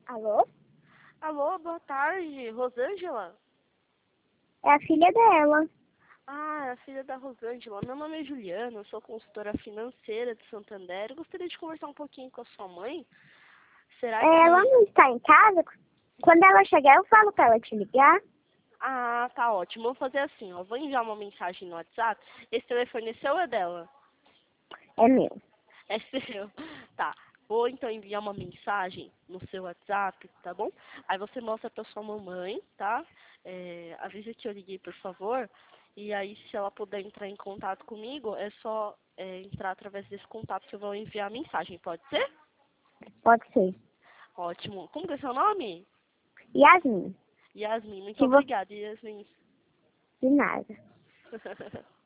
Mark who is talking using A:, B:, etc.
A: Alô?
B: Alô, boa tarde, Rosângela?
A: É a filha dela.
B: Ah, é a filha da Rosângela. Meu nome é Juliana, eu sou consultora financeira de Santander. Eu gostaria de conversar um pouquinho com a sua mãe. Será
A: Ela
B: que...
A: não está em casa. Quando ela chegar, eu falo para ela te ligar.
B: Ah, tá ótimo. Vou fazer assim, ó. Vou enviar uma mensagem no WhatsApp. Esse telefone é seu ou é dela?
A: É meu.
B: É seu. Tá. Vou então enviar uma mensagem no seu WhatsApp, tá bom? Aí você mostra pra sua mamãe, tá? Avisa que eu liguei, por favor. E aí, se ela puder entrar em contato comigo, é só entrar através desse contato que eu vou enviar a mensagem. Pode ser?
A: Pode ser.
B: Ótimo. Como que é seu nome?
A: Yasmin.
B: Yasmin. Muito
A: Que você...
B: obrigada, Yasmin.
A: De nada.